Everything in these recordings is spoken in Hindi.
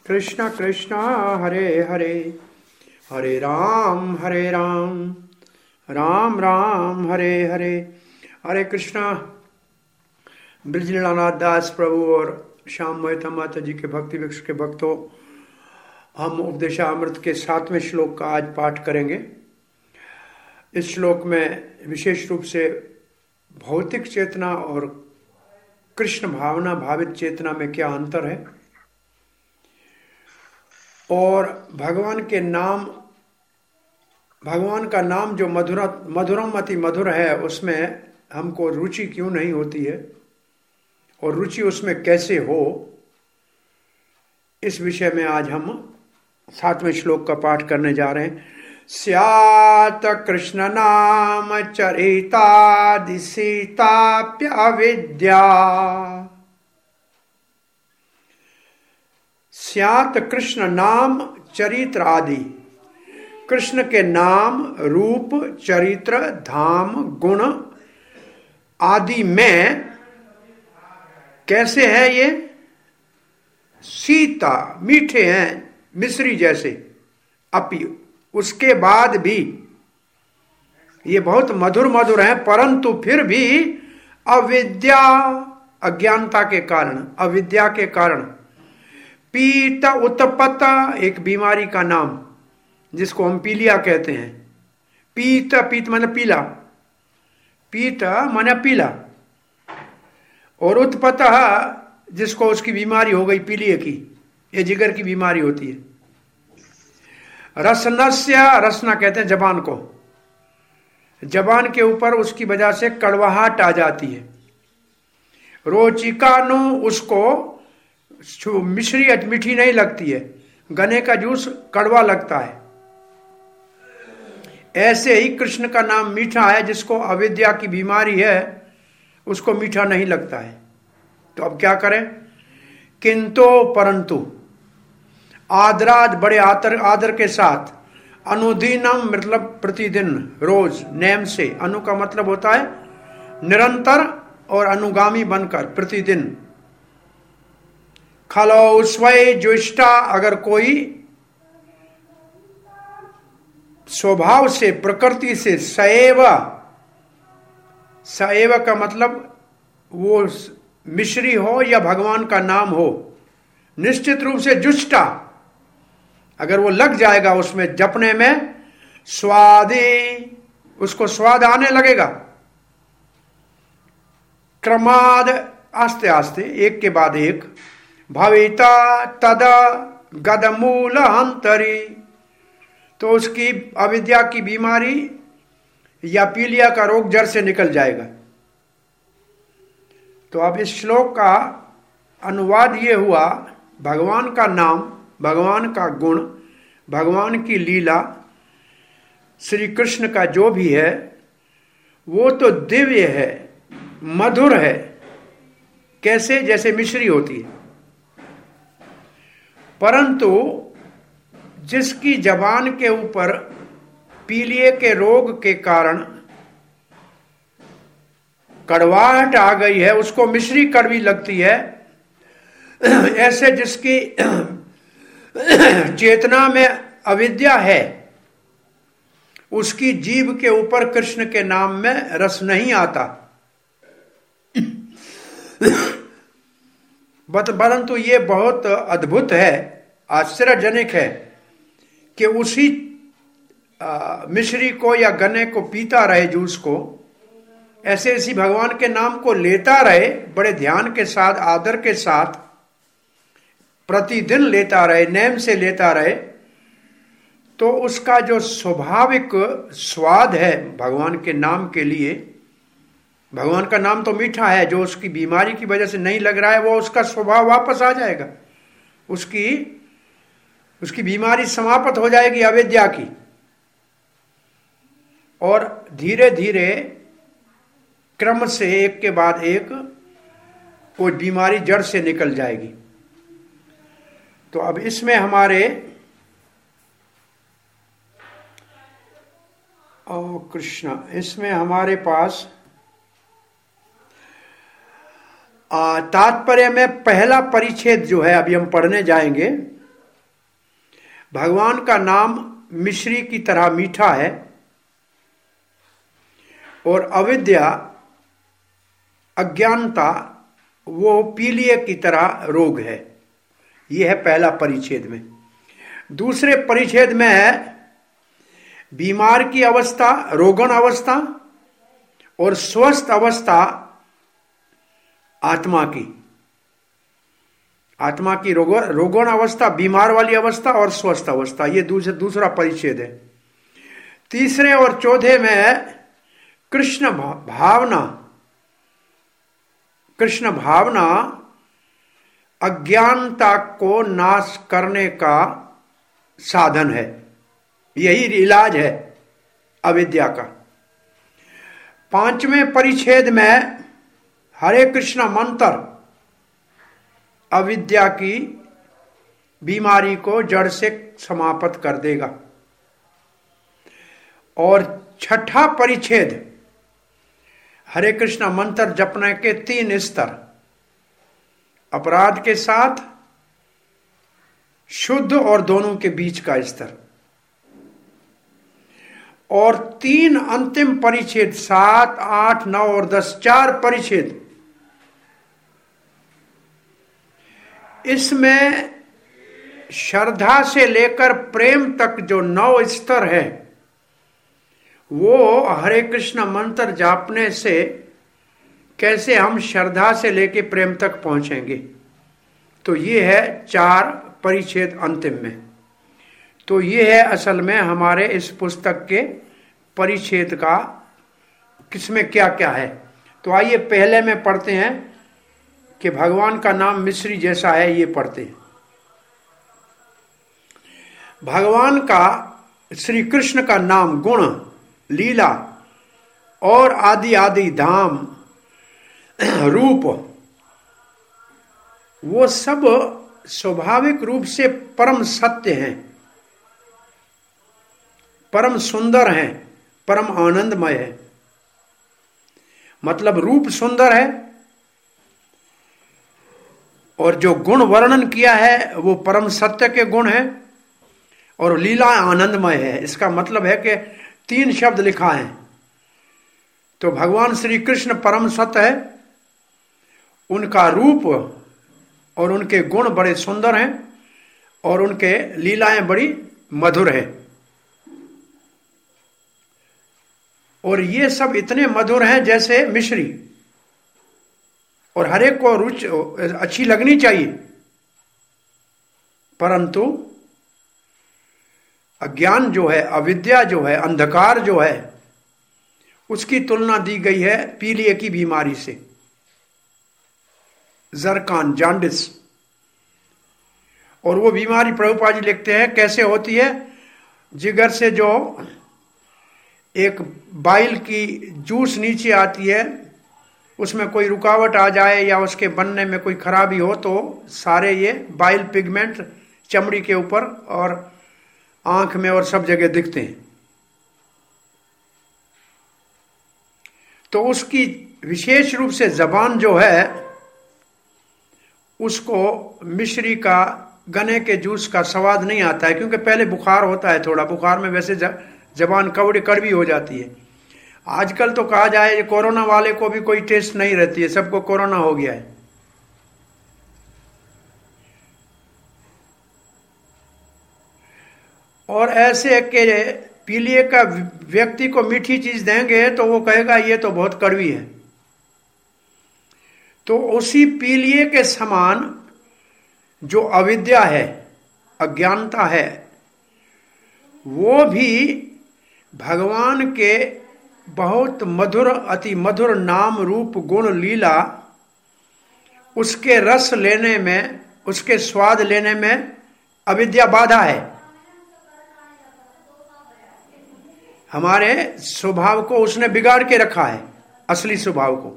कृष्ण कृष्ण हरे हरे, हरे राम राम राम हरे हरे। हरे कृष्णा। ब्रजलीलानाथ दास प्रभु और श्याम मेहता माता जी के भक्ति वृक्ष के भक्तों, हम उपदेशामृत के 7वें श्लोक का आज पाठ करेंगे। इस श्लोक में विशेष रूप से भौतिक चेतना और कृष्ण भावना भावित चेतना में क्या अंतर है, और भगवान का नाम जो मधुरम अति मधुर है, उसमें हमको रुचि क्यों नहीं होती है और रुचि उसमें कैसे हो, इस विषय में आज हम 7वें श्लोक का पाठ करने जा रहे हैं। स्यात् कृष्ण नाम चरितादि सीताप्य अविद्या, स्यात् कृष्ण नाम चरित्र आदि। कृष्ण के नाम, रूप, चरित्र, धाम, गुण आदि में कैसे है ये? सीता, मीठे हैं, मिश्री जैसे। अपि, उसके बाद भी ये बहुत मधुर मधुर हैं, परंतु फिर भी अविद्या, अज्ञानता के कारण, अविद्या के कारण। पीत उत्पत, एक बीमारी का नाम जिसको हम पीलिया कहते हैं। पीत, पीत माने पीला, पीत माने पीला, और उत्पत जिसको उसकी बीमारी हो गई पीलिए की, ये जिगर की बीमारी होती है। रसनस्य, रसना कहते हैं जबान को, जबान के ऊपर उसकी वजह से कड़वाहट आ जाती है। रोचिकानु, उसको मिश्री मीठी नहीं लगती है, गन्ने का जूस कड़वा लगता है। ऐसे ही कृष्ण का नाम मीठा है, जिसको अविद्या की बीमारी है उसको मीठा नहीं लगता है। तो अब क्या करें? किंतु परंतु आदराज, बड़े आदर के साथ, अनुदिनम मतलब प्रतिदिन, रोज, नेम से। अनु का मतलब होता है निरंतर, और अनुगामी बनकर प्रतिदिन। खलो स्वय जुष्टा, अगर कोई स्वभाव से, प्रकृति से, सएव, सएव का मतलब वो मिश्री हो या भगवान का नाम हो, निश्चित रूप से जुष्टा, अगर वो लग जाएगा उसमें जपने में, स्वादे, उसको स्वाद आने लगेगा। क्रमाद, आस्ते आस्ते, एक के बाद एक। भविता तदा गदमूल हंतरी, तो उसकी अविद्या की बीमारी या पीलिया का रोग जड़ से निकल जाएगा। तो अब इस श्लोक का अनुवाद ये हुआ, भगवान का नाम, भगवान का गुण, भगवान की लीला, श्री कृष्ण का जो भी है वो तो दिव्य है, मधुर है। कैसे? जैसे मिश्री होती है। परंतु जिसकी जबान के ऊपर पीलिए के रोग के कारण कड़वाहट आ गई है, उसको मिश्री कड़वी लगती है। ऐसे जिसकी चेतना में अविद्या है, उसकी जीभ के ऊपर कृष्ण के नाम में रस नहीं आता। परंतु ये बहुत अद्भुत है, आश्चर्यजनक है कि उसी मिश्री को या गन्ने को पीता रहे, जूस को, ऐसे इसी भगवान के नाम को लेता रहे, बड़े ध्यान के साथ, आदर के साथ, प्रतिदिन लेता रहे, नेम से लेता रहे, तो उसका जो स्वाभाविक स्वाद है भगवान के नाम के लिए, भगवान का नाम तो मीठा है, जो उसकी बीमारी की वजह से नहीं लग रहा है, वो उसका स्वभाव वापस आ जाएगा, उसकी बीमारी समाप्त हो जाएगी अविद्या की, और धीरे धीरे क्रम से एक के बाद एक कोई बीमारी जड़ से निकल जाएगी। तो अब इसमें हमारे कृष्ण, इसमें हमारे पास तात्पर्य में पहला परिच्छेद जो है अभी हम पढ़ने जाएंगे, भगवान का नाम मिश्री की तरह मीठा है और अविद्या, अज्ञानता, वो पीलिए की तरह रोग है। यह है पहला परिच्छेद में। दूसरे परिच्छेद में है बीमार की अवस्था, रोगन अवस्था, और स्वस्थ अवस्था आत्मा की रोगन अवस्था, बीमार वाली अवस्था और स्वस्थ अवस्था, ये दूसरा परिच्छेद है। तीसरे और चौथे में है कृष्ण भावना अज्ञानता को नाश करने का साधन है, यही इलाज है अविद्या का। पांचवें परिच्छेद में हरे कृष्ण मंत्र अविद्या की बीमारी को जड़ से समाप्त कर देगा। और छठा परिच्छेद हरे कृष्ण मंत्र जपने के 3 स्तर, अपराध के साथ, शुद्ध और दोनों के बीच का स्तर, और 3 अंतिम परिच्छेद 7, 8, 9 और 10, 4 परिच्छेद। इसमें श्रद्धा से लेकर प्रेम तक जो 9 स्तर है, वो हरे कृष्ण मंत्र जापने से कैसे हम श्रद्धा से लेकर प्रेम तक पहुंचेंगे। तो ये है 4 परिच्छेद अंतिम में। तो ये है असल में हमारे इस पुस्तक के परिच्छेद का किसमें क्या क्या है। तो आइए पहले में पढ़ते हैं कि भगवान का नाम मिश्री जैसा है, ये पढ़ते हैं। भगवान का, श्री कृष्ण का नाम, गुण, लीला और आदि आदि धाम, रूप, वो सब स्वाभाविक रूप से परम सत्य हैं, परम सुंदर हैं, परम आनंदमय है। मतलब रूप सुंदर है और जो गुण वर्णन किया है वो परम सत्य के गुण है, और लीला आनंदमय है। इसका मतलब है कि 3 शब्द लिखा है। तो भगवान श्री कृष्ण परम सत्य है, उनका रूप और उनके गुण बड़े सुंदर हैं, और उनके लीलाएं बड़ी मधुर हैं। और ये सब इतने मधुर हैं जैसे मिश्री, और हर एक को रुचि अच्छी लगनी चाहिए। परंतु अज्ञान जो है, अविद्या जो है, अंधकार जो है, उसकी तुलना दी गई है पीलिए की बीमारी से, जरकान, जांडिस। और वो बीमारी प्रभुपाद जी लिखते हैं कैसे होती है। जिगर से जो एक बाइल की जूस नीचे आती है, उसमें कोई रुकावट आ जाए या उसके बनने में कोई खराबी हो, तो सारे ये बाइल पिगमेंट चमड़ी के ऊपर और आंख में और सब जगह दिखते हैं। तो उसकी विशेष रूप से जबान जो है, उसको मिश्री का, गन्ने के जूस का स्वाद नहीं आता है, क्योंकि पहले बुखार होता है, थोड़ा बुखार में वैसे जबान कड़वी हो जाती है। आजकल तो कहा जाए कोरोना वाले को भी कोई टेस्ट नहीं रहती है, सबको कोरोना हो गया है। और ऐसे के पीलिए का व्यक्ति को मीठी चीज देंगे तो वो कहेगा ये तो बहुत कड़वी है। तो उसी पीलिए के समान जो अविद्या है, अज्ञानता है, वो भी भगवान के बहुत मधुर, अति मधुर नाम, रूप, गुण, लीला, उसके रस लेने में, उसके स्वाद लेने में अविद्या बाधा है। हमारे स्वभाव को उसने बिगाड़ के रखा है, असली स्वभाव को।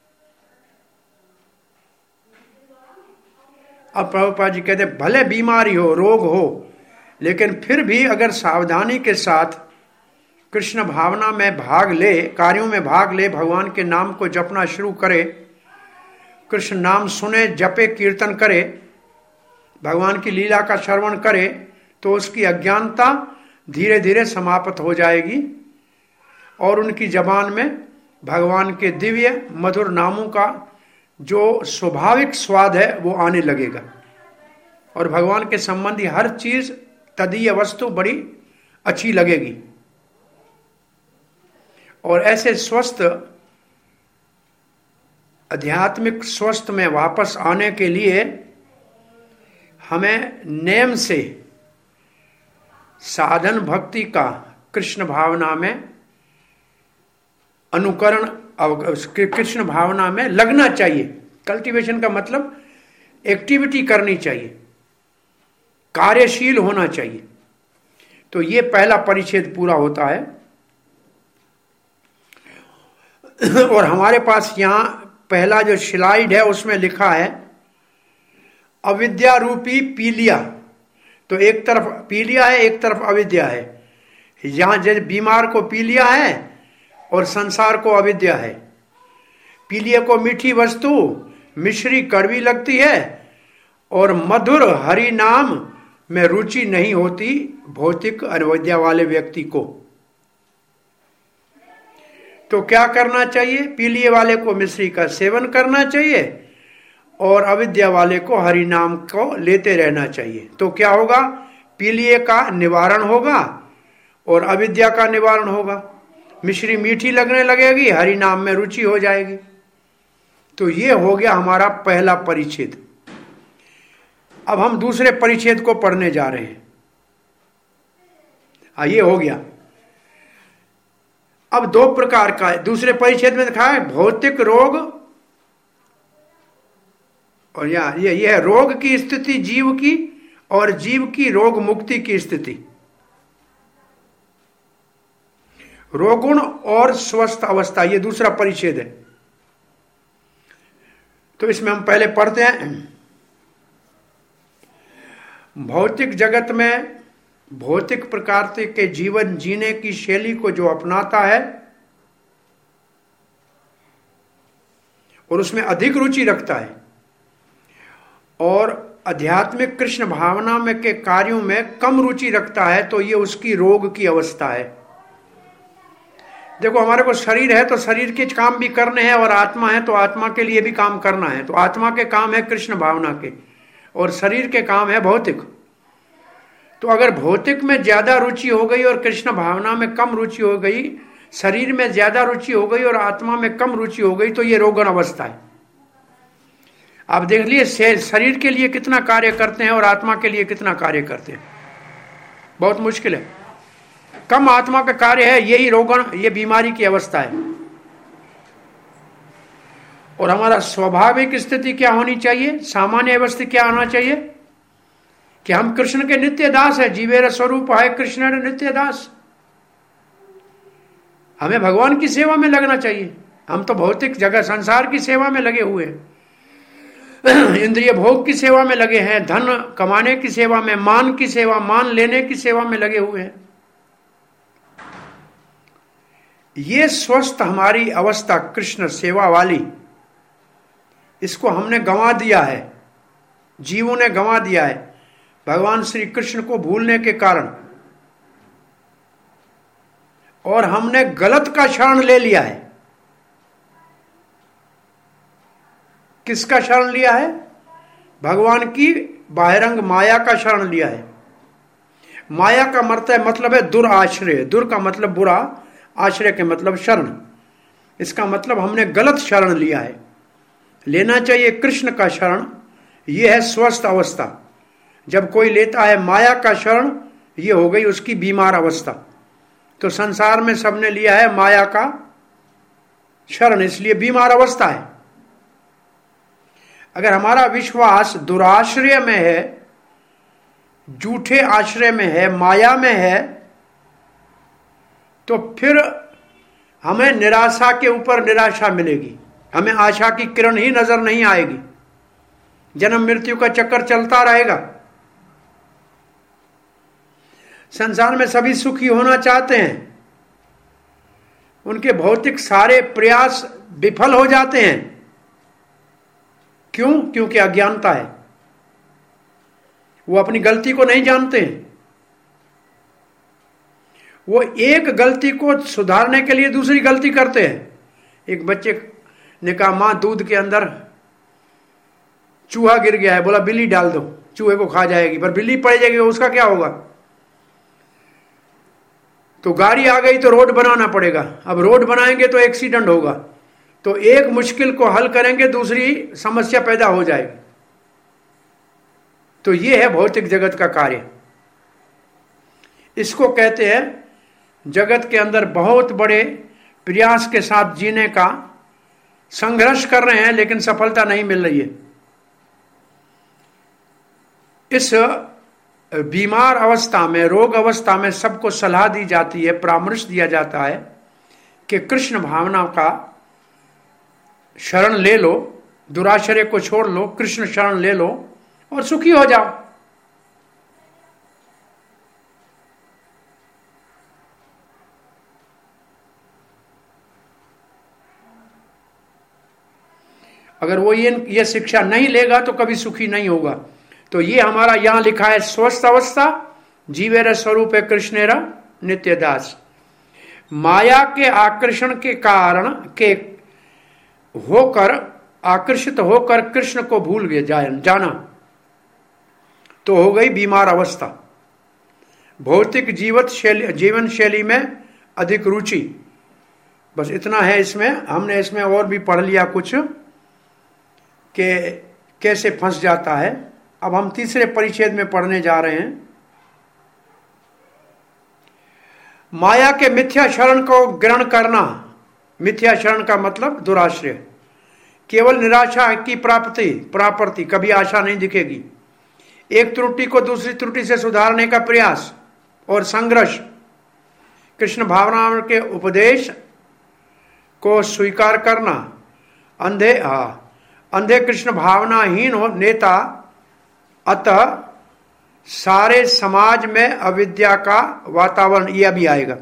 अब प्रभुपाद जी कहते भले बीमारी हो, रोग हो, लेकिन फिर भी अगर सावधानी के साथ कृष्ण भावना में भाग ले, कार्यों में भाग ले, भगवान के नाम को जपना शुरू करे, कृष्ण नाम सुने, जपे, कीर्तन करे, भगवान की लीला का श्रवण करे, तो उसकी अज्ञानता धीरे धीरे समाप्त हो जाएगी और उनकी जबान में भगवान के दिव्य मधुर नामों का जो स्वाभाविक स्वाद है वो आने लगेगा और भगवान के संबंधी हर चीज तदीय वस्तु बड़ी अच्छी लगेगी। और ऐसे स्वस्थ आध्यात्मिक स्वस्थ में वापस आने के लिए हमें नेम से साधन भक्ति का कृष्ण भावना में अनुकरण, कृष्ण भावना में लगना चाहिए। कल्टीवेशन का मतलब एक्टिविटी करनी चाहिए, कार्यशील होना चाहिए। तो ये पहला परिच्छेद पूरा होता है और हमारे पास यहां पहला जो स्लाइड है उसमें लिखा है अविद्या रूपी पीलिया। तो एक तरफ पीलिया है, एक तरफ अविद्या है। यहां जैसे बीमार को पीलिया है और संसार को अविद्या है। पीलिया को मीठी वस्तु मिश्री कड़वी लगती है और मधुर हरि नाम में रुचि नहीं होती भौतिक अविद्या वाले व्यक्ति को। तो क्या करना चाहिए? पीलिए वाले को मिश्री का सेवन करना चाहिए और अविद्या वाले को हरि नाम को लेते रहना चाहिए। तो क्या होगा? पीलिए का निवारण होगा और अविद्या का निवारण होगा। मिश्री मीठी लगने लगेगी, हरि नाम में रुचि हो जाएगी। तो ये हो गया हमारा पहला परिच्छेद। अब हम दूसरे परिच्छेद को पढ़ने जा रहे हैं। ये हो गया। अब दो प्रकार का दूसरे परिच्छेद में दिखा है भौतिक रोग और ये है रोग की स्थिति जीव की और जीव की रोग मुक्ति की स्थिति। रोगुण और स्वस्थ अवस्था, ये दूसरा परिच्छेद है। तो इसमें हम पहले पढ़ते हैं भौतिक जगत में भौतिक प्रकार के जीवन जीने की शैली को जो अपनाता है और उसमें अधिक रुचि रखता है और आध्यात्मिक कृष्ण भावना में के कार्यों में कम रुचि रखता है, तो ये उसकी रोग की अवस्था है। देखो, हमारे को शरीर है तो शरीर के काम भी करने हैं और आत्मा है तो आत्मा के लिए भी काम करना है। तो आत्मा के काम है कृष्ण भावना के और शरीर के काम है भौतिक। तो अगर भौतिक में ज्यादा रुचि हो गई और कृष्ण भावना में कम रुचि हो गई, शरीर में ज्यादा रुचि हो गई और आत्मा में कम रुचि हो गई, तो ये रोगन अवस्था है। आप देख लिए शरीर के लिए कितना कार्य करते हैं और आत्मा के लिए कितना कार्य करते हैं, बहुत मुश्किल है। कम आत्मा का कार्य है, यही रोगन, ये बीमारी की अवस्था है। और हमारा स्वाभाविक स्थिति क्या होनी चाहिए? सामान्य अवस्था क्या आना चाहिए कि हम कृष्ण के नित्य दास है। जीवेर स्वरूप है कृष्ण नित्य दास। हमें भगवान की सेवा में लगना चाहिए। हम तो भौतिक जगह संसार की सेवा में लगे हुए हैं, इंद्रिय भोग की सेवा में लगे हैं, धन कमाने की सेवा में, मान की सेवा, मान लेने की सेवा में लगे हुए हैं। ये स्वस्थ हमारी अवस्था कृष्ण सेवा वाली, इसको हमने गंवा दिया है, जीवों ने गंवा दिया है भगवान श्री कृष्ण को भूलने के कारण। और हमने गलत का शरण ले लिया है। किसका शरण लिया है? भगवान की बाहिरंग माया का शरण लिया है। माया का मतलब है दुराश्रय। दुर का मतलब बुरा, आश्रय के मतलब शरण। इसका मतलब हमने गलत शरण लिया है। लेना चाहिए कृष्ण का शरण। यह है स्वस्थ अवस्था। जब कोई लेता है माया का शरण, यह हो गई उसकी बीमार अवस्था। तो संसार में सबने लिया है माया का शरण, इसलिए बीमार अवस्था है। अगर हमारा विश्वास दुराश्रय में है, झूठे आश्रय में है, माया में है, तो फिर हमें निराशा के ऊपर निराशा मिलेगी। हमें आशा की किरण ही नजर नहीं आएगी। जन्म मृत्यु का चक्कर चलता रहेगा। संसार में सभी सुखी होना चाहते हैं, उनके भौतिक सारे प्रयास विफल हो जाते हैं। क्यों? क्योंकि अज्ञानता है। वो अपनी गलती को नहीं जानते हैं। वो एक गलती को सुधारने के लिए दूसरी गलती करते हैं। एक बच्चे ने कहा, मां दूध के अंदर चूहा गिर गया है, बोला बिल्ली डाल दो, चूहे को खा जाएगी, पर बिल्ली पड़ जाएगी, उसका क्या होगा? तो गाड़ी आ गई तो रोड बनाना पड़ेगा। अब रोड बनाएंगे तो एक्सीडेंट होगा, तो एक मुश्किल को हल करेंगे, दूसरी समस्या पैदा हो जाएगी। तो यह है भौतिक जगत का कार्य। इसको कहते हैं जगत के अंदर बहुत बड़े प्रयास के साथ जीने का संघर्ष कर रहे हैं, लेकिन सफलता नहीं मिल रही है। इस बीमार अवस्था में, रोग अवस्था में सबको सलाह दी जाती है, परामर्श दिया जाता है कि कृष्ण भावना का शरण ले लो, दुराश्रय को छोड़ लो, कृष्ण शरण ले लो और सुखी हो जाओ। अगर वो ये शिक्षा नहीं लेगा तो कभी सुखी नहीं होगा। तो ये हमारा यहां लिखा है, स्वस्थ अवस्था जीवेर स्वरूप है कृष्णेरा नित्य दास। माया के आकर्षण के कारण के होकर, आकर्षित होकर कृष्ण को भूल गए जाना, तो हो गई बीमार अवस्था। भौतिक जीवन शैली में अधिक रुचि। बस इतना है इसमें। हमने इसमें और भी पढ़ लिया कुछ कि कैसे फंस जाता है। अब हम तीसरे परिच्छेद में पढ़ने जा रहे हैं। माया के मिथ्या शरण को ग्रहण करना। मिथ्या शरण का मतलब दुराश्रय, केवल निराशा की प्राप्ति, कभी आशा नहीं दिखेगी। एक त्रुटि को दूसरी त्रुटि से सुधारने का प्रयास और संघर्ष। कृष्ण भावना के उपदेश को स्वीकार करना। अंधे कृष्ण भावनाहीन हो नेता, अतः सारे समाज में अविद्या का वातावरण, यह भी आएगा।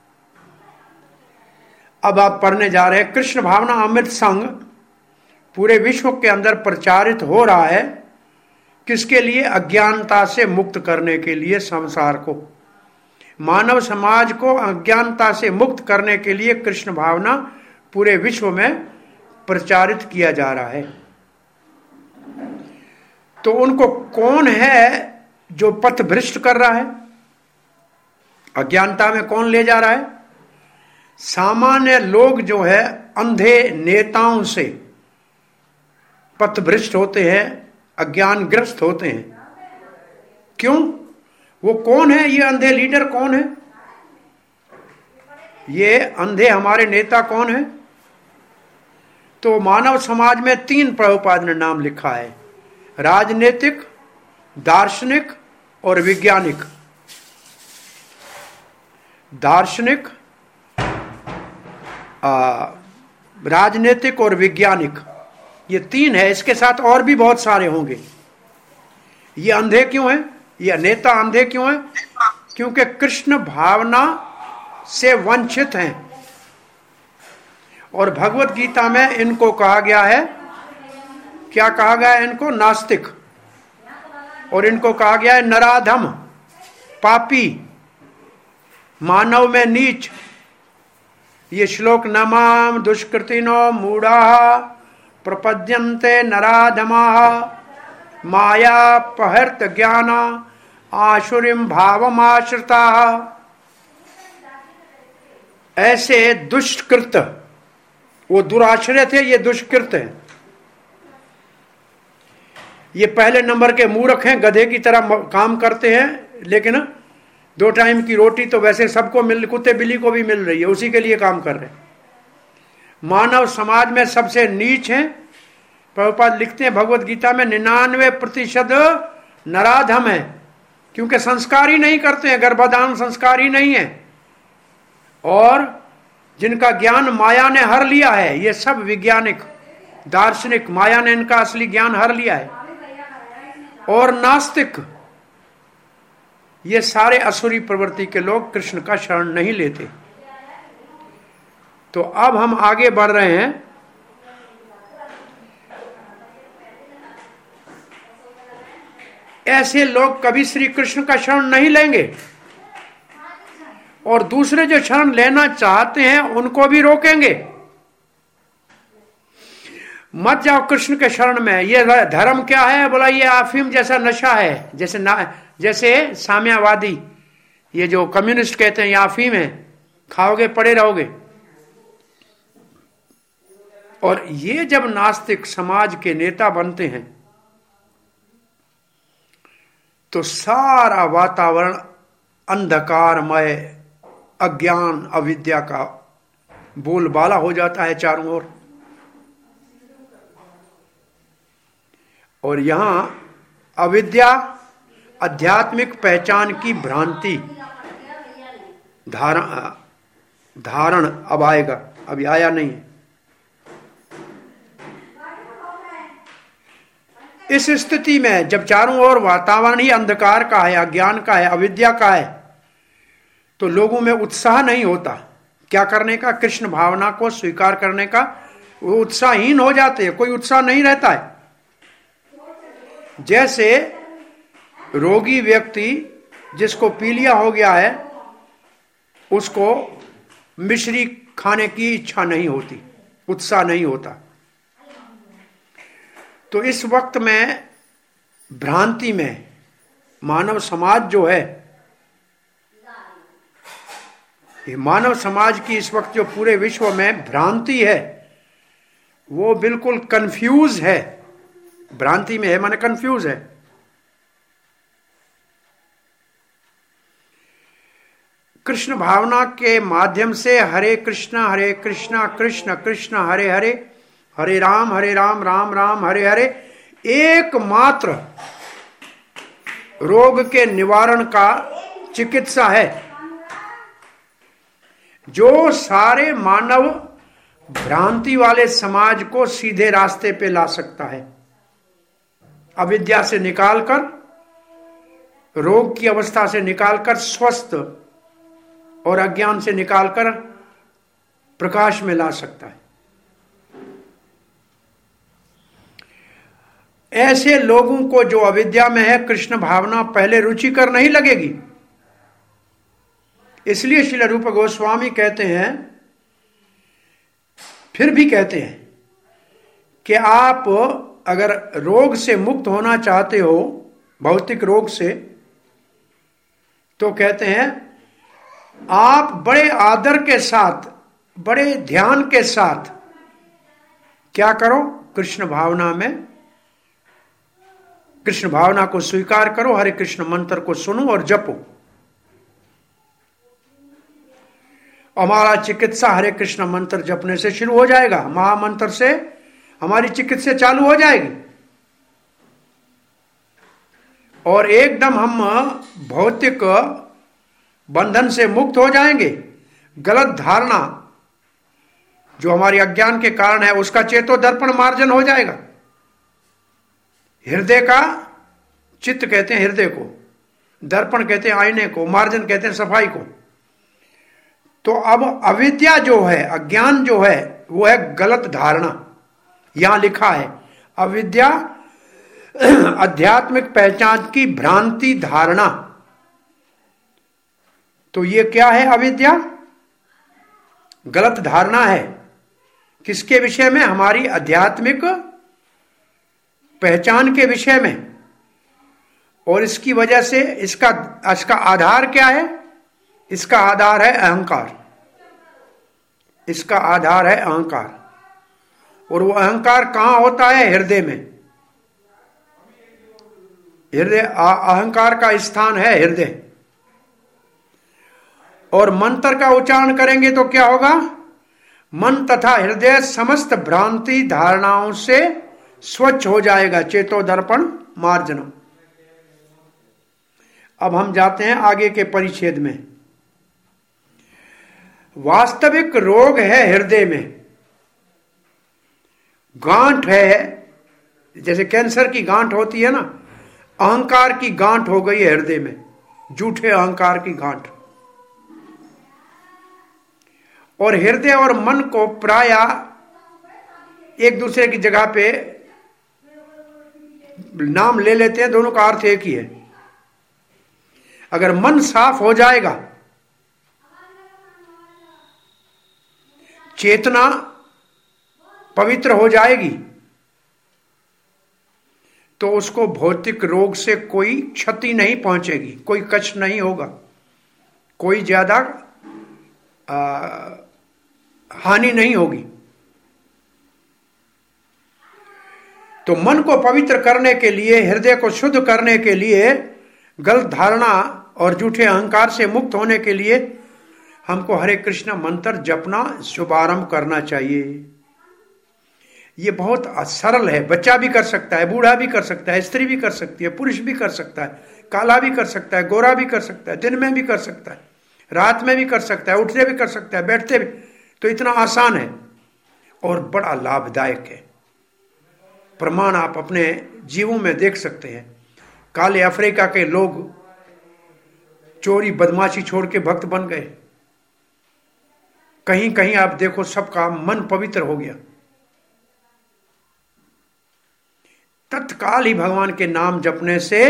अब आप पढ़ने जा रहे हैं, कृष्ण भावना अमृत संग पूरे विश्व के अंदर प्रचारित हो रहा है। किसके लिए? अज्ञानता से मुक्त करने के लिए। संसार को, मानव समाज को अज्ञानता से मुक्त करने के लिए कृष्ण भावना पूरे विश्व में प्रचारित किया जा रहा है। तो उनको कौन है जो पथ भ्रष्ट कर रहा है? अज्ञानता में कौन ले जा रहा है? सामान्य लोग जो है अंधे नेताओं से पथभ्रष्ट होते हैं, अज्ञानग्रस्त होते हैं। क्यों? वो कौन है? ये अंधे लीडर कौन है? ये अंधे हमारे नेता कौन है? तो मानव समाज में 3 प्रभुपाद ने नाम लिखा है, राजनीतिक, दार्शनिक और वैज्ञानिक। दार्शनिक, राजनीतिक और वैज्ञानिक, ये 3 है। इसके साथ और भी बहुत सारे होंगे। ये अंधे क्यों हैं? ये नेता अंधे क्यों हैं? क्योंकि कृष्ण भावना से वंचित हैं। और भगवत गीता में इनको कहा गया है, क्या कहा गया है इनको? नास्तिक। और इनको कहा गया है नराधम, पापी, मानव में नीच। ये श्लोक, नमाम दुष्कृतिनो मूढ़ा प्रपद्यन्ते नराधमा माया पहर्त ज्ञाना आशुरिम भावमाश्रिता। ऐसे दुष्कृत, वो दुराश्रय थे, ये दुष्कृत है। ये पहले नंबर के मूर्ख हैं, गधे की तरह काम करते हैं, लेकिन 2 टाइम की रोटी तो वैसे सबको कुत्ते बिल्ली को भी मिल रही है, उसी के लिए काम कर रहे हैं। मानव समाज में सबसे नीच हैं। प्रभुपाद लिखते हैं भगवत गीता में 99% नराधम है, क्योंकि संस्कार ही नहीं करते हैं, गर्भाधान संस्कार ही नहीं है। और जिनका ज्ञान माया ने हर लिया है, ये सब वैज्ञानिक, दार्शनिक, माया ने इनका असली ज्ञान हर लिया है। और नास्तिक, ये सारे असुरी प्रवृत्ति के लोग कृष्ण का शरण नहीं लेते। तो अब हम आगे बढ़ रहे हैं। ऐसे लोग कभी श्री कृष्ण का शरण नहीं लेंगे और दूसरे जो शरण लेना चाहते हैं उनको भी रोकेंगे। मत जाओ कृष्ण के शरण में, ये धर्म क्या है, बोला ये अफीम जैसा नशा है, जैसे साम्यवादी, ये जो कम्युनिस्ट कहते हैं ये अफीम है, खाओगे पड़े रहोगे। और ये जब नास्तिक समाज के नेता बनते हैं तो सारा वातावरण अंधकारमय, अज्ञान अविद्या का बोलबाला हो जाता है चारों ओर। और यहां अविद्या आध्यात्मिक पहचान की भ्रांति धारण अब आएगा, अभी आया नहीं है। इस स्थिति में जब चारों ओर वातावरण ही अंधकार का है, अज्ञान का है, अविद्या का है, तो लोगों में उत्साह नहीं होता क्या करने का, कृष्ण भावना को स्वीकार करने का। वो उत्साहहीन हो जाते हैं, कोई उत्साह नहीं रहता है। जैसे रोगी व्यक्ति जिसको पीलिया हो गया है, उसको मिश्री खाने की इच्छा नहीं होती, उत्साह नहीं होता। तो इस वक्त में भ्रांति में मानव समाज जो है, ये मानव समाज की इस वक्त जो पूरे विश्व में भ्रांति है, वो बिल्कुल कंफ्यूज है। भ्रांति में है माने कंफ्यूज है। कृष्ण भावना के माध्यम से हरे कृष्णा कृष्ण कृष्ण हरे हरे, हरे राम राम राम हरे हरे एकमात्र रोग के निवारण का चिकित्सा है, जो सारे मानव भ्रांति वाले समाज को सीधे रास्ते पे ला सकता है। अविद्या से निकालकर, रोग की अवस्था से निकालकर स्वस्थ और अज्ञान से निकालकर प्रकाश में ला सकता है। ऐसे लोगों को जो अविद्या में है, कृष्ण भावना पहले रुचिकर नहीं लगेगी। इसलिए श्रील रूप गोस्वामी कहते हैं, फिर भी कहते हैं कि आप अगर रोग से मुक्त होना चाहते हो, भौतिक रोग से, तो कहते हैं आप बड़े आदर के साथ, बड़े ध्यान के साथ क्या करो, कृष्ण भावना में, कृष्ण भावना को स्वीकार करो, हरे कृष्ण मंत्र को सुनो और जपो। हमारा चिकित्सा हरे कृष्ण मंत्र जपने से शुरू हो जाएगा, महामंत्र से हमारी चिकित्सा चालू हो जाएगी और एकदम हम भौतिक बंधन से मुक्त हो जाएंगे। गलत धारणा जो हमारी अज्ञान के कारण है, उसका चेतो दर्पण मार्जन हो जाएगा। हृदय का, चित्त कहते हैं हृदय को, दर्पण कहते हैं आईने को, मार्जन कहते हैं सफाई को। तो अब अविद्या जो है, अज्ञान जो है, वो है गलत धारणा। यहां लिखा है अविद्या आध्यात्मिक पहचान की भ्रांति धारणा। तो ये क्या है? अविद्या गलत धारणा है। किसके विषय में? हमारी आध्यात्मिक पहचान के विषय में। और इसकी वजह से इसका आधार क्या है? इसका आधार है अहंकार। इसका आधार है अहंकार। और वो अहंकार कहां होता है? हृदय में। हृदय, अहंकार का स्थान है हृदय। और मंत्र का उच्चारण करेंगे तो क्या होगा? मन तथा हृदय समस्त भ्रांति धारणाओं से स्वच्छ हो जाएगा। चेतो दर्पण मार्जनम। अब हम जाते हैं आगे के परिच्छेद में। वास्तविक रोग है हृदय में, गांठ है, जैसे कैंसर की गांठ होती है ना, अहंकार की गांठ हो गई है हृदय में, झूठे अहंकार की गांठ। और हृदय और मन को प्रायः एक दूसरे की जगह पे नाम ले लेते हैं, दोनों का अर्थ एक ही है। अगर मन साफ हो जाएगा चेतना पवित्र हो जाएगी तो उसको भौतिक रोग से कोई क्षति नहीं पहुंचेगी, कोई कष्ट नहीं होगा, कोई ज्यादा हानि नहीं होगी। तो मन को पवित्र करने के लिए, हृदय को शुद्ध करने के लिए, गलत धारणा और झूठे अहंकार से मुक्त होने के लिए हमको हरे कृष्ण मंत्र जपना शुभारंभ करना चाहिए। ये बहुत सरल है, बच्चा भी कर सकता है, बूढ़ा भी कर सकता है, स्त्री भी कर सकती है, पुरुष भी कर सकता है, काला भी कर सकता है, गोरा भी कर सकता है, दिन में भी कर सकता है, रात में भी कर सकता है, उठते भी कर सकता है, बैठते भी। तो इतना आसान है और बड़ा लाभदायक है। प्रमाण आप अपने जीवों में देख सकते हैं। काले अफ्रीका के लोग चोरी बदमाशी छोड़ के भक्त बन गए। कहीं कहीं आप देखो सबका मन पवित्र हो गया। तत्काल ही भगवान के नाम जपने से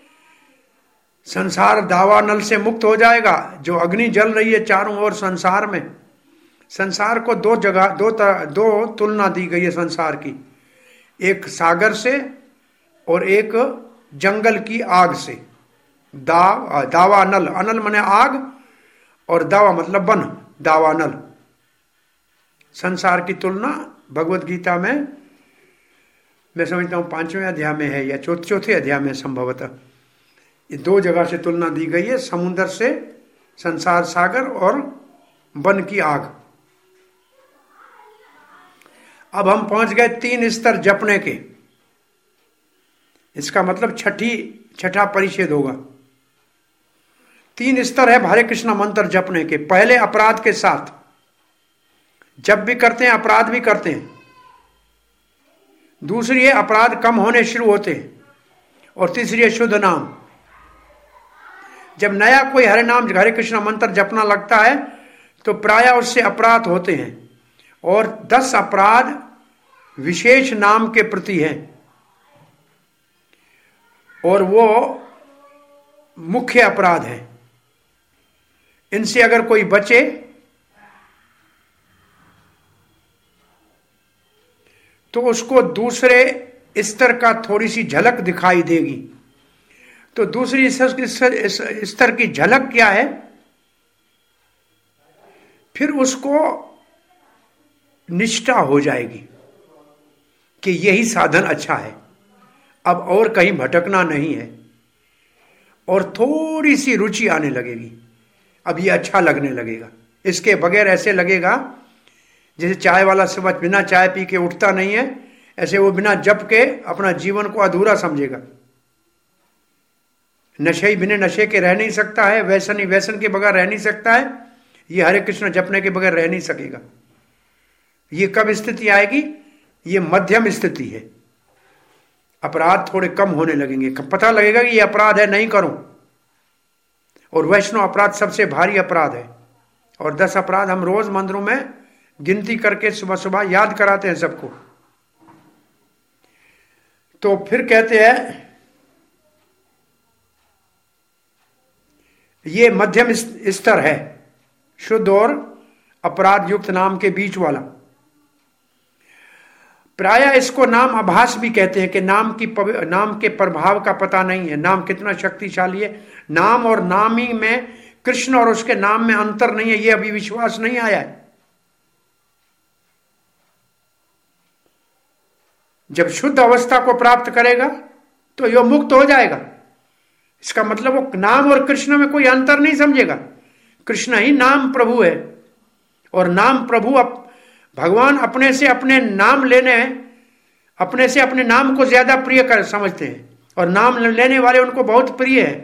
संसार दावानल से मुक्त हो जाएगा। जो अग्नि जल रही है चारों ओर संसार में, संसार को दो जगह दो तुलना दी गई है संसार की, एक सागर से और एक जंगल की आग से। दावानल, अनल माने आग और दावा मतलब वन, दावानल। संसार की तुलना भगवत गीता में मैं समझता हूं 5वें अध्याय में है या चौथे अध्याय में संभवतः। ये दो जगह से तुलना दी गई है, समुद्र से संसार सागर और वन की आग। अब हम पहुंच गए 3 स्तर जपने के। इसका मतलब छठा परिच्छेद होगा। 3 स्तर है हरे कृष्ण मंत्र जपने के। पहले अपराध के साथ, जब भी करते हैं अपराध भी करते हैं। दूसरी है अपराध कम होने शुरू होते हैं। और तीसरी है शुद्ध नाम। जब नया कोई हरे कृष्ण मंत्र जपना लगता है तो प्रायः उससे अपराध होते हैं और 10 अपराध विशेष नाम के प्रति हैं और वो मुख्य अपराध है। इनसे अगर कोई बचे तो उसको दूसरे स्तर का थोड़ी सी झलक दिखाई देगी। तो दूसरी स्तर की झलक क्या है? फिर उसको निष्ठा हो जाएगी कि यही साधन अच्छा है, अब और कहीं भटकना नहीं है, और थोड़ी सी रुचि आने लगेगी। अब ये अच्छा लगने लगेगा। इसके बगैर ऐसे लगेगा जैसे चाय वाला सुबह बिना चाय पी के उठता नहीं है, ऐसे वो बिना जप के अपना जीवन को अधूरा समझेगा। नशे ही बिना नशे के रह नहीं सकता है, वैसन ही वैसन के बगैर रह नहीं सकता है। ये हरे कृष्ण जपने के बगैर रह नहीं सकेगा। ये कब स्थिति आएगी? ये मध्यम स्थिति है। अपराध थोड़े कम होने लगेंगे, पता लगेगा कि ये अपराध है, नहीं करूं। और वैष्णव अपराध सबसे भारी अपराध है। और 10 अपराध हम रोज मंदिरों में गिनती करके सुबह सुबह याद कराते हैं सबको। तो फिर कहते हैं ये मध्यम स्तर है, शुद्ध और अपराध युक्त नाम के बीच वाला। प्रायः इसको नाम आभास भी कहते हैं कि नाम के प्रभाव का पता नहीं है, नाम कितना शक्तिशाली है। नाम और नामी में, कृष्ण और उसके नाम में अंतर नहीं है, ये अभी विश्वास नहीं आया है। जब शुद्ध अवस्था को प्राप्त करेगा तो यह मुक्त हो जाएगा। इसका मतलब वो नाम और कृष्ण में कोई अंतर नहीं समझेगा। कृष्ण ही नाम प्रभु है और नाम प्रभु भगवान अपने से अपने नाम लेने, अपने से अपने नाम को ज्यादा प्रिय कर समझते हैं और नाम लेने वाले उनको बहुत प्रिय है।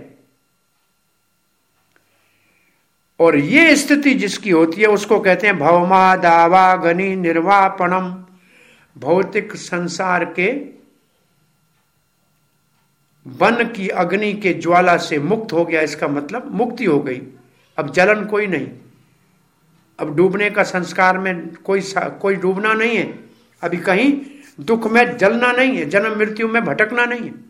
और ये स्थिति जिसकी होती है उसको कहते हैं भवमा दावा गनि निर्वापणम। भौतिक संसार के वन की अग्नि के ज्वाला से मुक्त हो गया। इसका मतलब मुक्ति हो गई, अब जलन कोई नहीं, अब डूबने का संस्कार में कोई डूबना नहीं है, अभी कहीं दुख में जलना नहीं है, जन्म मृत्यु में भटकना नहीं है।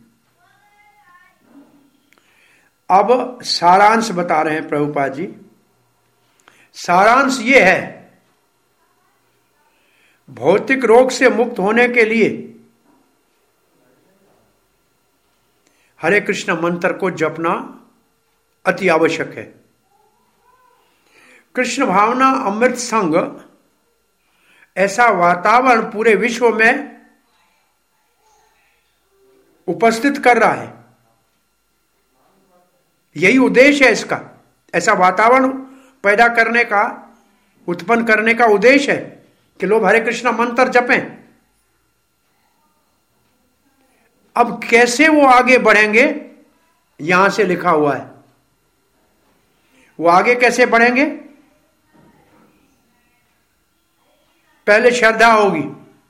अब सारांश बता रहे हैं प्रभुपाद जी। सारांश ये है भौतिक रोग से मुक्त होने के लिए हरे कृष्ण मंत्र को जपना अति आवश्यक है। कृष्ण भावना अमृत संघ ऐसा वातावरण पूरे विश्व में उपस्थित कर रहा है। यही उद्देश्य है इसका, ऐसा वातावरण पैदा करने का, उत्पन्न करने का उद्देश्य है कि लोग हरे कृष्ण मंत्र जपें। अब कैसे वो आगे बढ़ेंगे, यहां से लिखा हुआ है। वो आगे कैसे बढ़ेंगे? पहले श्रद्धा होगी,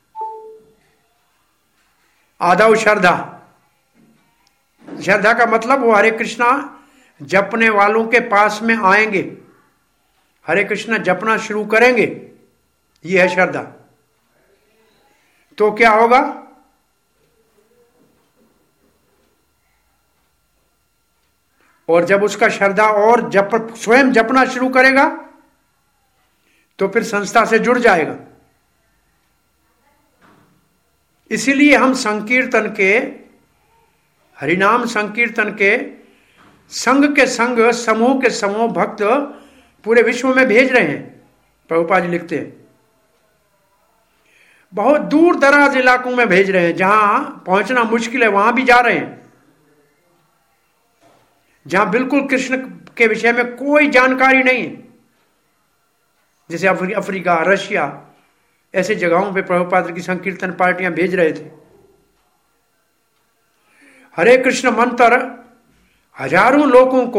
आदौ श्रद्धा। श्रद्धा का मतलब वो हरे कृष्णा जपने वालों के पास में आएंगे, हरे कृष्णा जपना शुरू करेंगे, ये है श्रद्धा। तो क्या होगा? और जब उसका श्रद्धा और स्वयं जपना शुरू करेगा तो फिर संस्था से जुड़ जाएगा। इसीलिए हम संकीर्तन के, हरिनाम संकीर्तन के संघ के संघ, समूह के समूह भक्त पूरे विश्व में भेज रहे हैं। प्रभुपाद जी लिखते हैं बहुत दूर दराज इलाकों में भेज रहे हैं, जहां पहुंचना मुश्किल है वहां भी जा रहे हैं, जहां बिल्कुल कृष्ण के विषय में कोई जानकारी नहीं है, जैसे अफ्रीका, रशिया, ऐसे जगहों पे प्रभुपाद की संकीर्तन पार्टियां भेज रहे थे। हरे कृष्ण मंत्र हजारों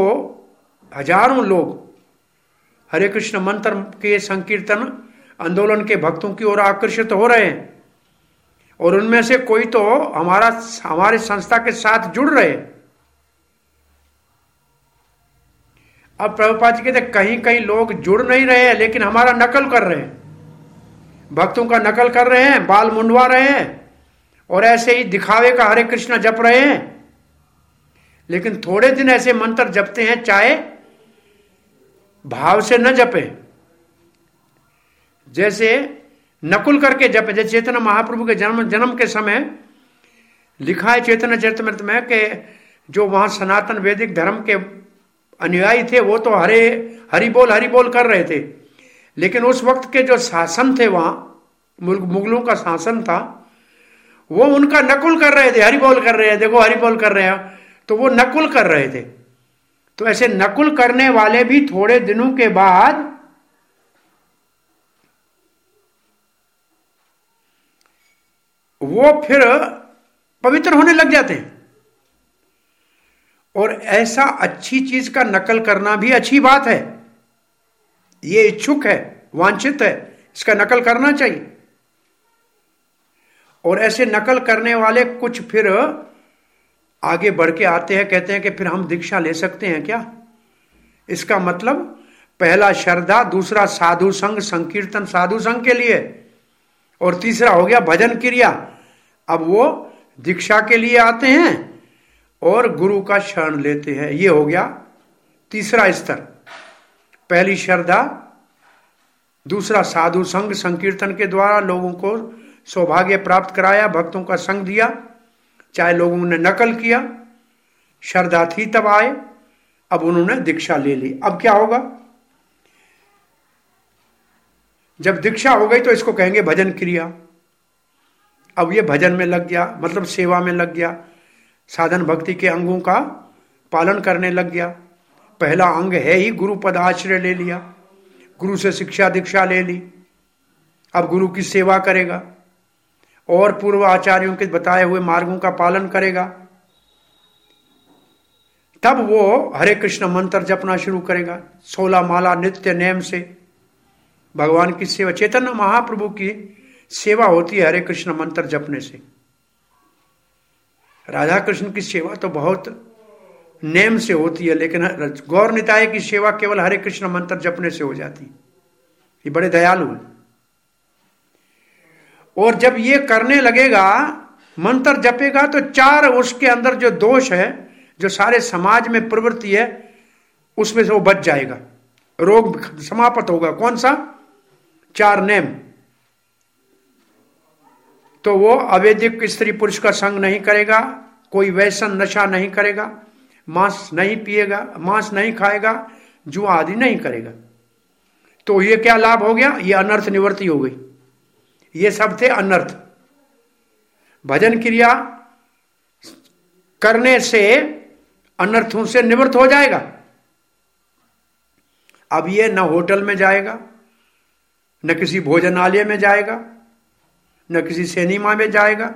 लोग हरे कृष्ण मंत्र के संकीर्तन आंदोलन के भक्तों की ओर आकर्षित हो रहे हैं, और उनमें से कोई तो हमारे संस्था के साथ जुड़ रहे हैं। अब प्रभुपाद जी कहते कहीं कहीं लोग जुड़ नहीं रहे हैं, लेकिन हमारा नकल कर रहे हैं, भक्तों का नकल कर रहे हैं, बाल मुंडवा रहे हैं और ऐसे ही दिखावे का हरे कृष्ण जप रहे हैं। लेकिन थोड़े दिन ऐसे मंत्र जपते हैं, चाहे भाव से न जपे, जैसे नकुल करके जपे। जैसे चैतन्य महाप्रभु के जन्म के समय लिखा है चैतन्य चरितमृत में कि जो वहां सनातन वैदिक धर्म के अनुयायी थे वो तो हरि बोल कर रहे थे, लेकिन उस वक्त के जो शासन थे, वहां मुगलों का शासन था, वो उनका नकुल कर रहे थे। हरि बोल कर रहे हैं, देखो हरि बोल कर रहे हैं, तो वो नकुल कर रहे थे। तो ऐसे नकुल करने वाले भी थोड़े दिनों के बाद वो फिर पवित्र होने लग जाते हैं। और ऐसा अच्छी चीज का नकल करना भी अच्छी बात है, ये इच्छुक है, वांछित है, इसका नकल करना चाहिए। और ऐसे नकल करने वाले कुछ फिर आगे बढ़ के आते हैं, कहते हैं कि फिर हम दीक्षा ले सकते हैं क्या? इसका मतलब पहला श्रद्धा, दूसरा साधु संग, संकीर्तन साधु संग के लिए, और तीसरा हो गया भजन क्रिया। अब वो दीक्षा के लिए आते हैं और गुरु का शरण लेते हैं। ये हो गया तीसरा स्तर। पहली श्रद्धा, दूसरा साधु संग, संकीर्तन के द्वारा लोगों को सौभाग्य प्राप्त कराया, भक्तों का संग दिया, चाहे लोगों ने नकल किया, श्रद्धा थी तब आए, अब उन्होंने दीक्षा ले ली। अब क्या होगा? जब दीक्षा हो गई तो इसको कहेंगे भजन क्रिया। अब ये भजन में लग गया, मतलब सेवा में लग गया, साधन भक्ति के अंगों का पालन करने लग गया। पहला अंग है ही गुरु पद आश्रय ले लिया, गुरु से शिक्षा दीक्षा ले ली, अब गुरु की सेवा करेगा और पूर्व आचार्यों के बताए हुए मार्गों का पालन करेगा। तब वो हरे कृष्ण मंत्र जपना शुरू करेगा 16 माला नित्य नेम से। भगवान की सेवा, चैतन्य महाप्रभु की सेवा होती है हरे कृष्ण मंत्र जपने से। राधा कृष्ण की सेवा तो बहुत नेम से होती है, लेकिन गौर निताय की सेवा केवल हरे कृष्ण मंत्र जपने से हो जाती है। ये बड़े दयालु है। और जब ये करने लगेगा, मंत्र जपेगा, तो 4 उसके अंदर जो दोष है, जो सारे समाज में प्रवृत्ति है, उसमें से वो बच जाएगा, रोग समाप्त होगा। कौन सा? 4 नेम। तो वो अवैधिक स्त्री पुरुष का संग नहीं करेगा, कोई वैसन नशा नहीं करेगा, मांस नहीं पिएगा, मांस नहीं खाएगा, जुआ आदि नहीं करेगा। तो ये क्या लाभ हो गया? ये अनर्थ निवृत्ति हो गई। ये सब थे अनर्थ। भजन क्रिया करने से अनर्थों से निवृत्त हो जाएगा। अब ये न होटल में जाएगा, न किसी भोजनालय में जाएगा, न किसी सिनेमा में जाएगा,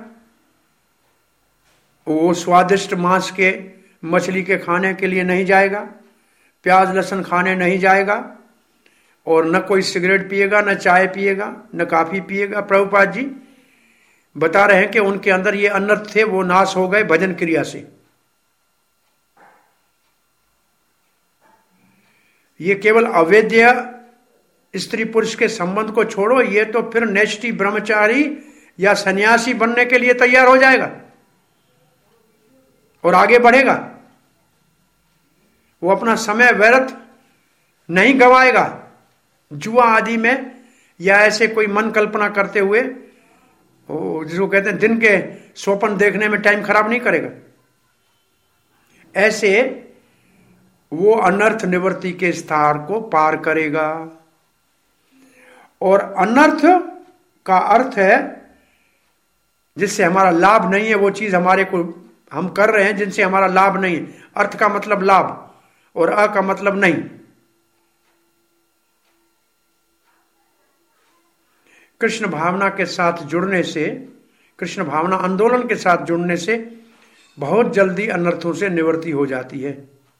वो स्वादिष्ट मांस के मछली के खाने के लिए नहीं जाएगा, प्याज लहसुन खाने नहीं जाएगा, और न कोई सिगरेट पिएगा, न चाय पिएगा, न कॉफी पिएगा। प्रभुपाद जी बता रहे हैं कि उनके अंदर ये अनर्थ थे, वो नाश हो गए भजन क्रिया से। ये केवल अवैध स्त्री पुरुष के संबंध को छोड़ो, ये तो फिर नेष्टि ब्रह्मचारी या सन्यासी बनने के लिए तैयार हो जाएगा और आगे बढ़ेगा। वो अपना समय व्यर्थ नहीं गंवाएगा जुआ आदि में, या ऐसे कोई मन कल्पना करते हुए, जिसको कहते हैं दिन के स्वप्न देखने में टाइम खराब नहीं करेगा। ऐसे वो अनर्थ निवृत्ति के स्तर को पार करेगा। और अनर्थ का अर्थ है जिससे हमारा लाभ नहीं है, वो चीज हमारे को हम कर रहे हैं जिनसे हमारा लाभ नहीं है। अर्थ का मतलब लाभ और अ का मतलब नहीं। कृष्ण भावना के साथ जुड़ने से, कृष्ण भावना आंदोलन के साथ जुड़ने से बहुत जल्दी अनर्थों से निवृत्ति हो जाती है।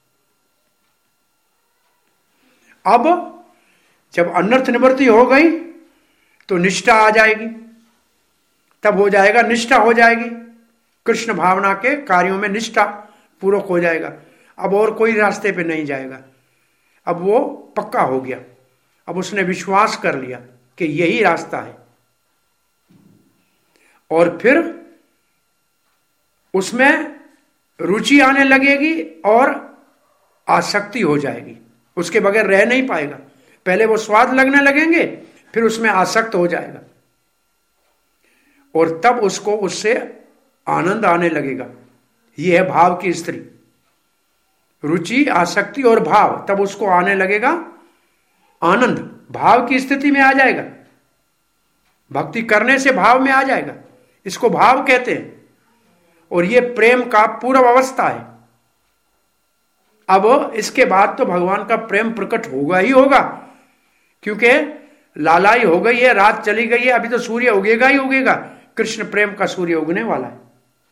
अब जब अनर्थ निवृत्ति हो गई तो निष्ठा आ जाएगी, तब हो जाएगा, निष्ठा हो जाएगी, कृष्ण भावना के कार्यों में निष्ठा पूर्वक हो जाएगा। अब और कोई रास्ते पे नहीं जाएगा, अब वो पक्का हो गया, अब उसने विश्वास कर लिया कि यही रास्ता है। और फिर उसमें रुचि आने लगेगी और आसक्ति हो जाएगी, उसके बगैर रह नहीं पाएगा। पहले वो स्वाद लगने लगेंगे, फिर उसमें आसक्त हो जाएगा और तब उसको उससे आनंद आने लगेगा। यह है भाव की स्त्री, रुचि, आसक्ति और भाव, तब उसको आने लगेगा आनंद, भाव की स्थिति में आ जाएगा। भक्ति करने से भाव में आ जाएगा, इसको भाव कहते हैं। और ये प्रेम का पूर्व अवस्था है। अब इसके बाद तो भगवान का प्रेम प्रकट होगा ही होगा, क्योंकि लालाई हो गई है, रात चली गई है, अभी तो सूर्य उगेगा ही उगेगा। कृष्ण प्रेम का सूर्य उगने वाला है।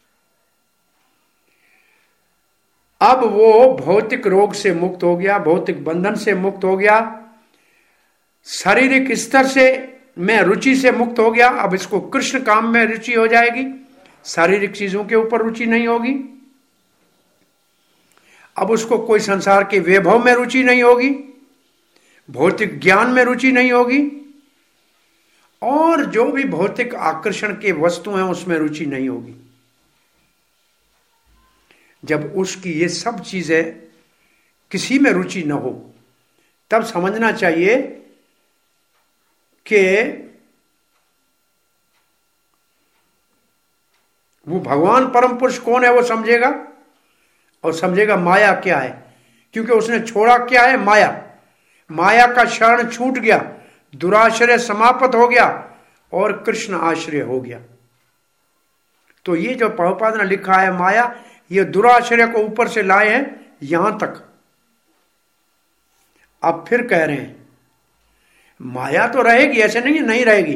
अब वो भौतिक रोग से मुक्त हो गया, भौतिक बंधन से मुक्त हो गया, शारीरिक स्तर से में रुचि से मुक्त हो गया। अब इसको कृष्ण काम में रुचि हो जाएगी, शारीरिक चीजों के ऊपर रुचि नहीं होगी। अब उसको कोई संसार के वैभव में रुचि नहीं होगी, भौतिक ज्ञान में रुचि नहीं होगी, और जो भी भौतिक आकर्षण के वस्तु हैं उसमें रुचि नहीं होगी। जब उसकी ये सब चीजें किसी में रुचि न हो, तब समझना चाहिए कि वो भगवान परम पुरुष कौन है वो समझेगा, और समझेगा माया क्या है, क्योंकि उसने छोड़ा क्या है, माया। माया का शरण छूट गया, दुराश्रय समाप्त हो गया और कृष्ण आश्रय हो गया। तो ये जो प्रभुपाद ने लिखा है माया, ये दुराश्रय को ऊपर से लाए हैं यहां तक। अब फिर कह रहे हैं माया तो रहेगी, ऐसे नहीं रहेगी,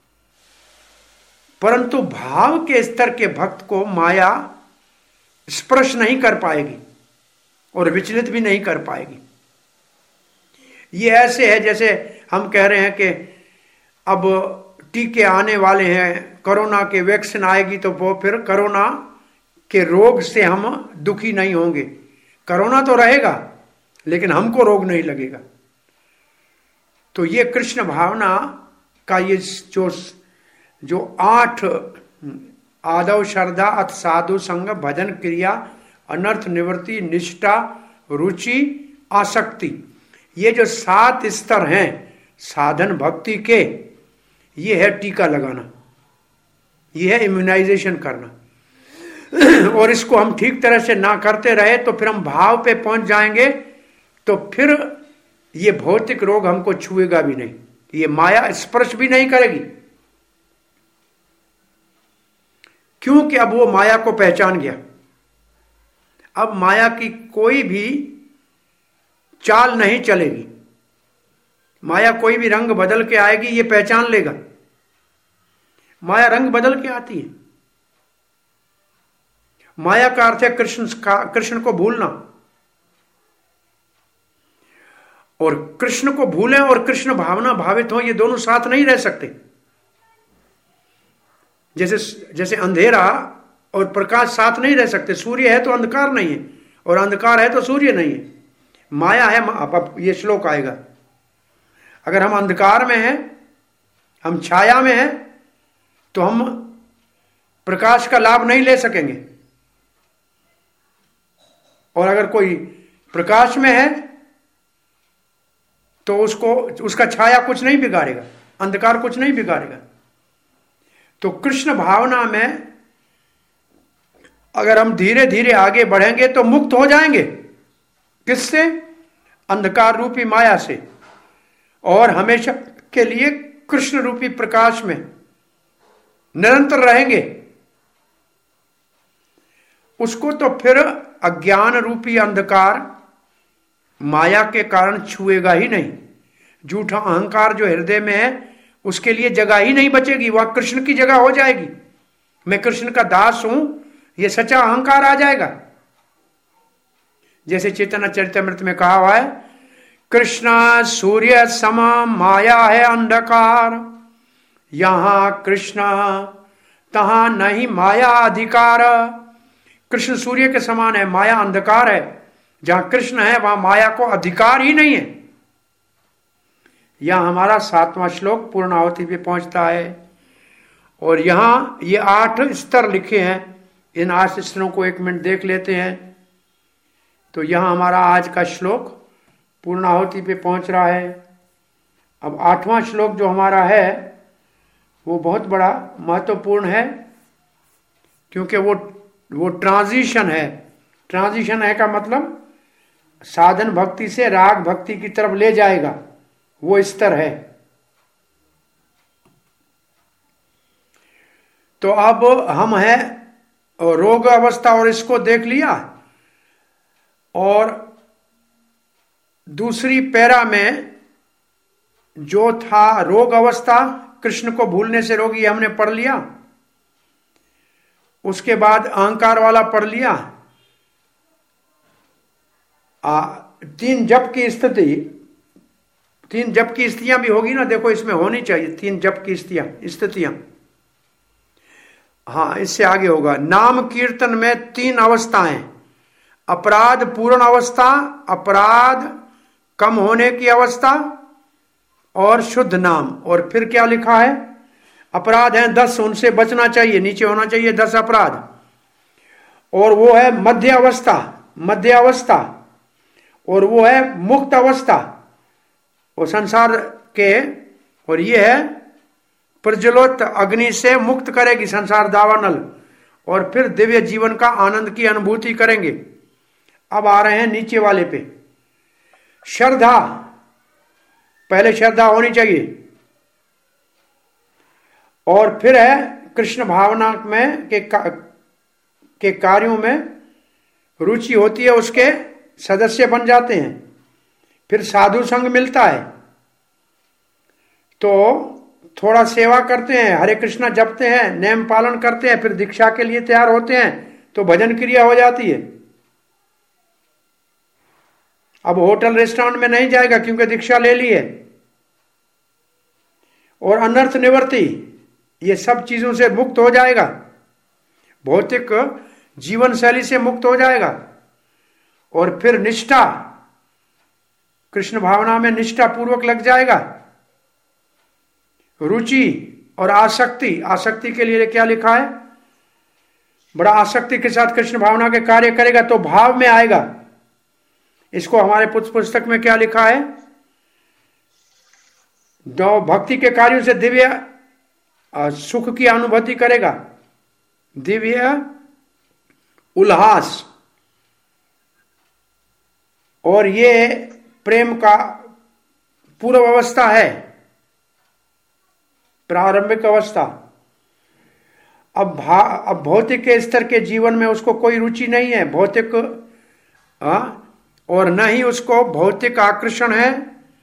परंतु भाव के स्तर के भक्त को माया स्पर्श नहीं कर पाएगी और विचलित भी नहीं कर पाएगी। ये ऐसे है जैसे हम कह रहे हैं कि अब टीके आने वाले हैं, कोरोना के वैक्सीन आएगी तो वो फिर कोरोना के रोग से हम दुखी नहीं होंगे। कोरोना तो रहेगा लेकिन हमको रोग नहीं लगेगा। तो ये कृष्ण भावना का ये जो 8 आदव श्रद्धा अथ साधु संग भजन क्रिया अनर्थ निवृत्ति निष्ठा रुचि आसक्ति, ये जो 7 स्तर हैं साधन भक्ति के, ये है टीका लगाना। यह है इम्यूनाइजेशन करना। और इसको हम ठीक तरह से ना करते रहे तो फिर हम भाव पे पहुंच जाएंगे, तो फिर ये भौतिक रोग हमको छुएगा भी नहीं, ये माया स्पर्श भी नहीं करेगी, क्योंकि अब वो माया को पहचान गया। अब माया की कोई भी चाल नहीं चलेगी, माया कोई भी रंग बदल के आएगी ये पहचान लेगा। माया रंग बदल के आती है। माया का अर्थ है कृष्ण को भूलना, और कृष्ण को भूलें और कृष्ण भावना भावित हो, ये दोनों साथ नहीं रह सकते। जैसे अंधेरा और प्रकाश साथ नहीं रह सकते, सूर्य है तो अंधकार नहीं है, और अंधकार है तो सूर्य नहीं है। माया है, अब ये श्लोक आएगा, अगर हम अंधकार में हैं, हम छाया में हैं, तो हम प्रकाश का लाभ नहीं ले सकेंगे, और अगर कोई प्रकाश में है तो उसका छाया कुछ नहीं बिगाड़ेगा, अंधकार कुछ नहीं बिगाड़ेगा। तो कृष्ण भावना में अगर हम धीरे धीरे आगे बढ़ेंगे तो मुक्त हो जाएंगे। किससे? अंधकार रूपी माया से, और हमेशा के लिए कृष्ण रूपी प्रकाश में निरंतर रहेंगे। उसको तो फिर अज्ञान रूपी अंधकार माया के कारण छुएगा ही नहीं। झूठा अहंकार जो हृदय में है उसके लिए जगह ही नहीं बचेगी, वह कृष्ण की जगह हो जाएगी। मैं कृष्ण का दास हूं, यह सच्चा अहंकार आ जाएगा। जैसे चैतन्य चरितमृत में कहा हुआ है, कृष्ण सूर्य समा माया है अंधकार, यहां कृष्ण तहां नहीं माया अधिकार। कृष्ण सूर्य के समान है, माया अंधकार है। जहां कृष्ण है वहां माया को अधिकार ही नहीं है। यहां हमारा 7वां श्लोक पूर्णाहुति पे पहुंचता है, और यहां ये 8 स्तर लिखे हैं। इन 8 स्तरों को 1 मिनट देख लेते हैं। तो यहां हमारा आज का श्लोक पूर्णाहुति पे पहुंच रहा है। अब 8वां श्लोक जो हमारा है वो बहुत बड़ा महत्वपूर्ण है, क्योंकि वो ट्रांजिशन है। ट्रांजिशन है का मतलब साधन भक्ति से राग भक्ति की तरफ ले जाएगा, वो स्तर है। तो अब हम हैं रोग अवस्था, और इसको देख लिया। और दूसरी पैरा में जो था रोग अवस्था, कृष्ण को भूलने से रोगी, हमने पढ़ लिया। उसके बाद अहंकार वाला पढ़ लिया। 3 जप की स्थिति, 3 जप की स्थितियां भी होगी ना, देखो इसमें होनी चाहिए 3 जप की स्थितियां। हाँ, इससे आगे होगा। नाम कीर्तन में 3 अवस्थाएं, अपराध पूर्ण अवस्था, अपराध कम होने की अवस्था, और शुद्ध नाम। और फिर क्या लिखा है? अपराध हैं 10, उनसे बचना चाहिए, नीचे होना चाहिए 10 अपराध। और वो है मध्य अवस्था, और वो है मुक्त अवस्था, वो संसार के, और ये है प्रज्वलित अग्नि से मुक्त करेगी संसार दावानल, और फिर दिव्य जीवन का आनंद की अनुभूति करेंगे। अब आ रहे हैं नीचे वाले पे। श्रद्धा, पहले श्रद्धा होनी चाहिए, और फिर है कृष्ण भावना में के कार्यों में रुचि होती है, उसके सदस्य बन जाते हैं। फिर साधु संग मिलता है तो थोड़ा सेवा करते हैं, हरे कृष्णा जपते हैं, नेम पालन करते हैं, फिर दीक्षा के लिए तैयार होते हैं तो भजन क्रिया हो जाती है। अब होटल रेस्टोरेंट में नहीं जाएगा क्योंकि दीक्षा ले ली है। और अनर्थ निवृत्ति, ये सब चीजों से मुक्त हो जाएगा, भौतिक जीवन शैली से मुक्त हो जाएगा। और फिर निष्ठा, कृष्ण भावना में निष्ठा पूर्वक लग जाएगा। रुचि और आसक्ति, आसक्ति के लिए क्या लिखा है? बड़ा आसक्ति के साथ कृष्ण भावना के कार्य करेगा तो भाव में आएगा। इसको हमारे पुस्तक में क्या लिखा है? जो भक्ति के कार्यों से दिव्य सुख की अनुभूति करेगा, दिव्य उल्लास। और ये प्रेम का पूर्व अवस्था है, प्रारंभिक अवस्था। अब भौतिक के स्तर के जीवन में उसको कोई रुचि नहीं है, भौतिक और न ही उसको भौतिक आकर्षण है।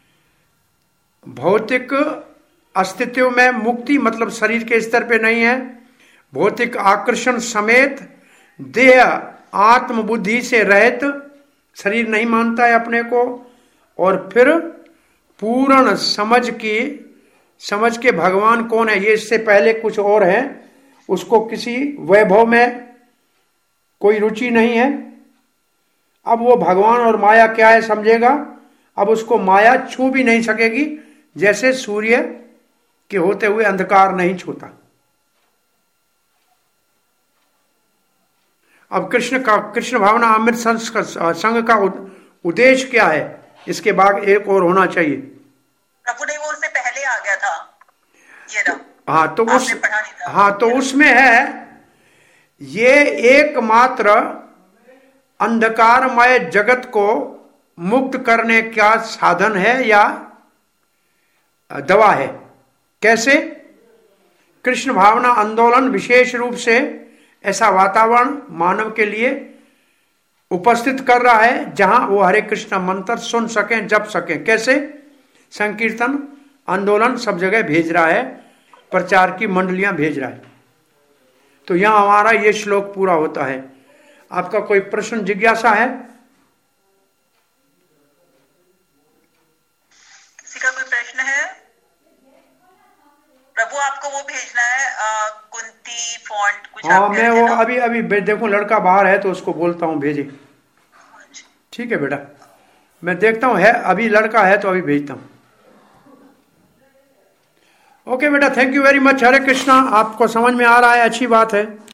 भौतिक अस्तित्व में मुक्ति मतलब शरीर के स्तर पे नहीं है। भौतिक आकर्षण समेत देह आत्म बुद्धि से रहित, शरीर नहीं मानता है अपने को। और फिर पूर्ण समझ के भगवान कौन है, ये इससे पहले कुछ और है, उसको किसी वैभव में कोई रुचि नहीं है। अब वो भगवान और माया क्या है समझेगा। अब उसको माया छू भी नहीं सकेगी, जैसे सूर्य के होते हुए अंधकार नहीं छूता। अब कृष्ण भावना अमृत संघ का उद्देश्य क्या है, इसके बाद एक और होना चाहिए। प्रभु ने वो उससे पहले आ गया था ये ना। तो उसमें है ये एकमात्र अंधकारमय जगत को मुक्त करने का साधन है या दवा है। कैसे? कृष्ण भावना आंदोलन विशेष रूप से ऐसा वातावरण मानव के लिए उपस्थित कर रहा है जहां वो हरे कृष्ण मंत्र सुन सकें, जप सकें। कैसे? संकीर्तन आंदोलन सब जगह भेज रहा है, प्रचार की मंडलियां भेज रहा है। तो यहां हमारा ये श्लोक पूरा होता है। आपका कोई प्रश्न जिज्ञासा है? किसी का कोई प्रश्न है? प्रभु आपको वो भेजना है कुंती फॉन्ट कुछ। हाँ, मैं वो अभी देखो लड़का बाहर है तो उसको बोलता हूँ भेजे। ठीक है बेटा, मैं देखता हूँ है अभी लड़का है तो अभी भेजता हूँ। ओके बेटा, thank you very much. Hare Krishna, आपको समझ में आ रहा है, अच्छी बात है।